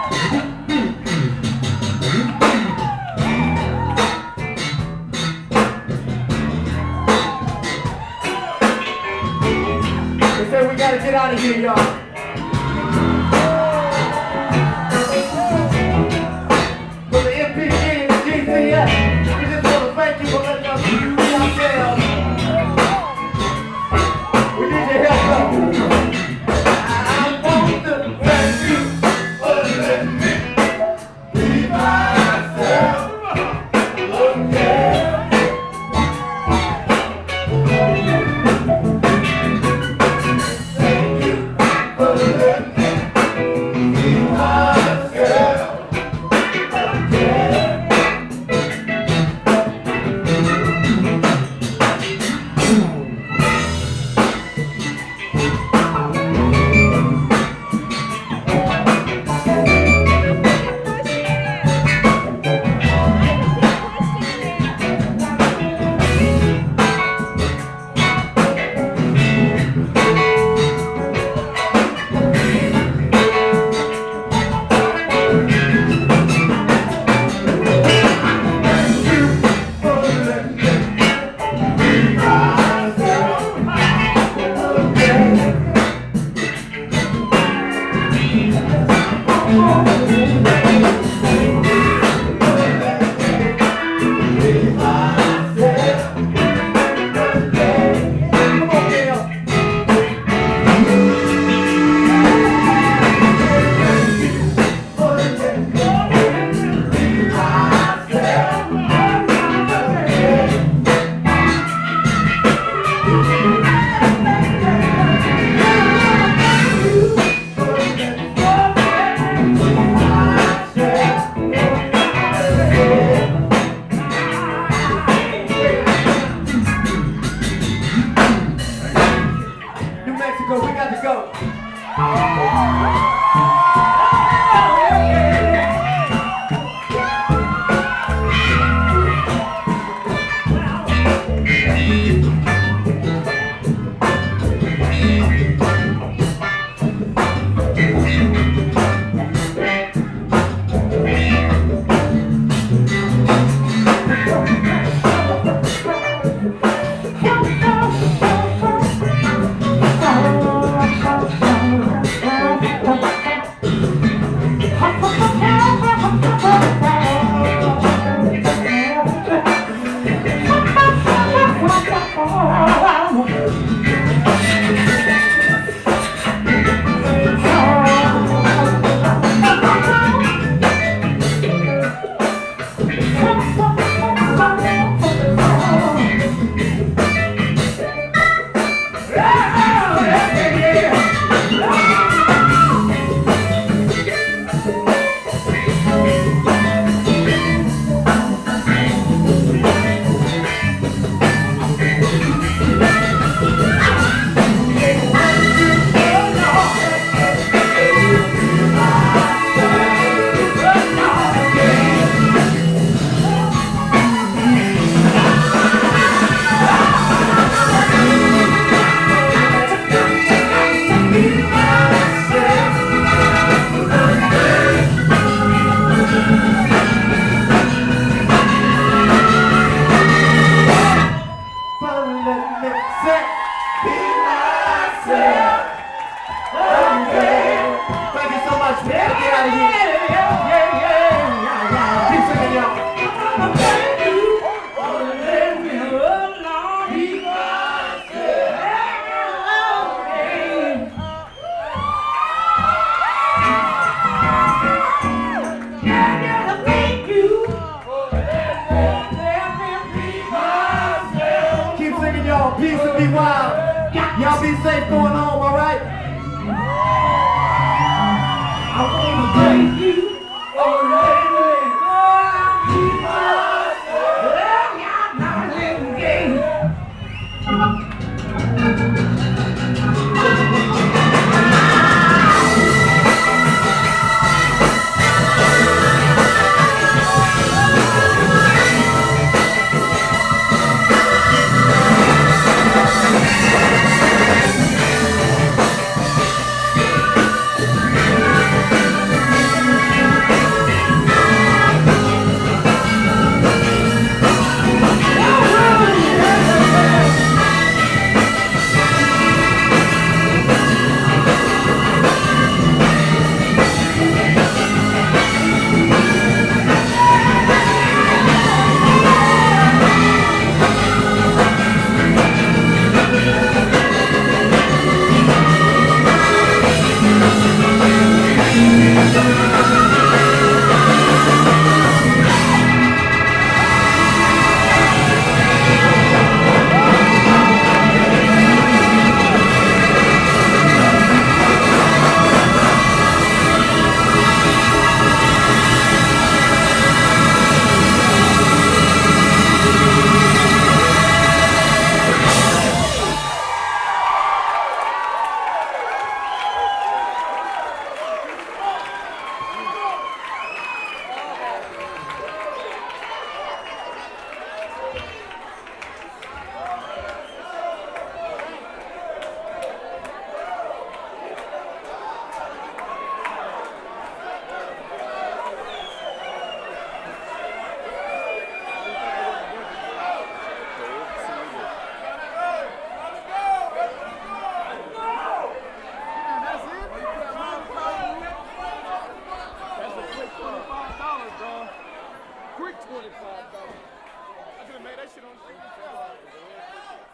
They say we gotta get out of here, y'all. For the MPG and the GCS, we just want to thank you for letting us be ourselves. We need your help, though. I want to thank you for letting me be myself again. Thank you for letting me be myself again. We got to go. Peace and be wild. Y'all be safe going home, alright? I wanna thank you, oh lady, be my $25. I could have made that shit on the